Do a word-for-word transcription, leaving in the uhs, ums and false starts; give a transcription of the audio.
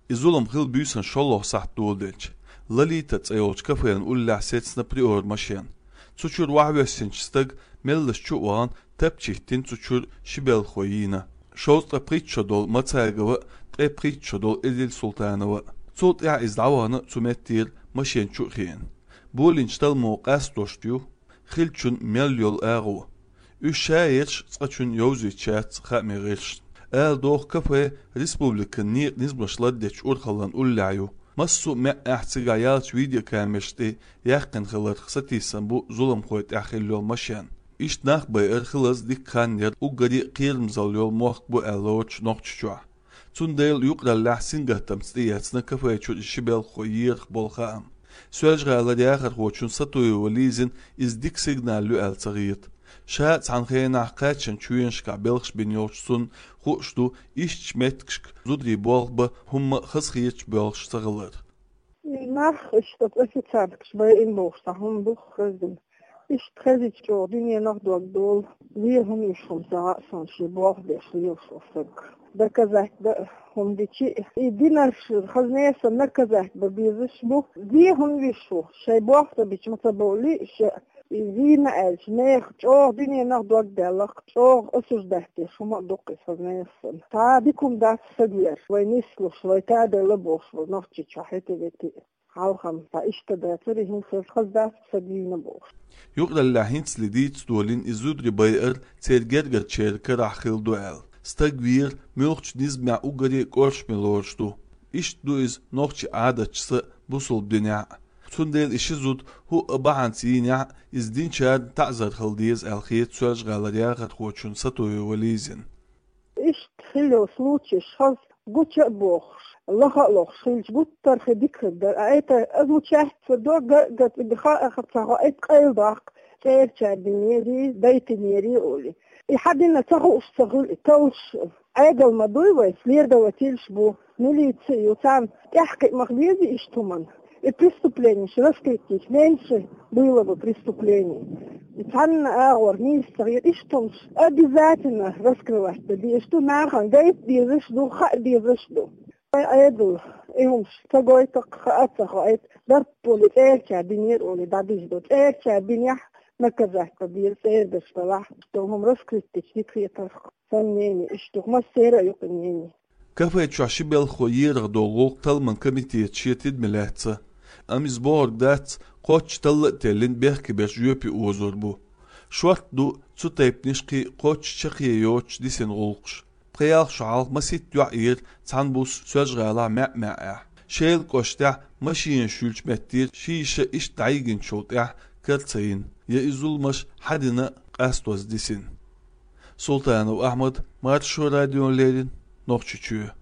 Изулам хил бюсэн шолох сахтуулдэлч. Лалита цэйолч кафеэн уллах сетсна приор машин. Цучур вахвэсинчстаг меллэс чууан тапчихтин цучур шибел хойина. Шоустра притчодол мацайгава тре притчодол Эдил Султанова. Цут я издавана цуметтир машин чухин. Булинчтал моқас доштю. Хилчун меллёл агу. Ушаерч цачун йозичат хамериш. Эл дох кафе республика нир низбашладдеч урхалан уллаю. Массу мa'ahtsigayalch video камешти яхкан хылар хсатисан бу зулам хойт ахиллол машин. Ишт нах бай эрхылаз дикканнер угари қирмзал йол мохк бу элоч нохччуа. Цундейл юқраллах сингаттам стияцна кафе чуд шибел хойир болхаам. Суэлжгала диахар хочун сатуй вализин из дик сигналю элцагит. Шац ханхейнах качан чуеншка белхш биньолчсун хушту ишч меткшк зудри болба хумма хасхич белхш сагалар. Nach ist das effizient bei in Bosta hum doch gesehen. Ich treze jo dinge noch dort dol. Wir hum ich vom da son shi boch de shi ofak. Da kazak da hum dichi idina khazne sana kazak ba bizish bu. Wir hum wir sho. Shay boch da bich mataboli shay Izina elch neer jo dinge noch dort delach. Jo usus dahte shuma doqi khazne son. Ta bikum das sagier. Wa nislu shwa ta da labos noch chichahete veti. Halkham ta ishtada turi hin khazda sagina boch. يقدر لحينس لديت دولين إزودري باير تيرجرجر تشيركة راخيل دوال. ستاقوير ميوخش نزمع أوغري كورش ملورشتو. إش دو إز نوخش عادة تشس بوصل بدنيا. تنديل إشي زود هو أبعان سينيا إز دين شاد تعزر خلديز الخيط سواج غالريا غد خوشون ساتوي وليزين. إش تخلو سلوتش خز قوتش بوخش. الله خلق خلج بطر خديك خدر أيت أزمو شاهد فدور قد دخاء خطاها أيت قيل ضاق سير شادنيري بيت نيري أولي يحدنا تغو استغل توش أيد المدوي ويسلير دواتيلش بو نلي يوتام يحقق مغليزي اشتمان и преступление, раскрытие, меньше было бы преступлений. И там организм и что обязательно раскрывать, и что нахрен гайд биржиш ду ха биржиш ду. أيضا إهم تقول تقطع ضرب الإيرشا بنير ولا دبيج دوت إيرشا بنيح مكذا كبير سير بشطلاح توهم رسكت تشيك في طرق فنيني إشتوك ما سير يقنيني كيف يتشعشي بالخوير غدوغوق تلمن كميتي تشيتيد ملاتسا أميز بورك دات قوتش تلق تلين بيحكي باش يوبي أوزور بو شوارت دو تسو تايب نشقي قوتش شقي يوتش ديسين غولقش قيال شعال مسيت يعير تنبوس سوجغالا مع مع شيل قشتع ماشين شولش متير شيشة إش دايجن شوتع كرتين يا إزولمش حدنا قاستوز ديسين سلطان وأحمد مارشو راديو ليرين نوخشيشو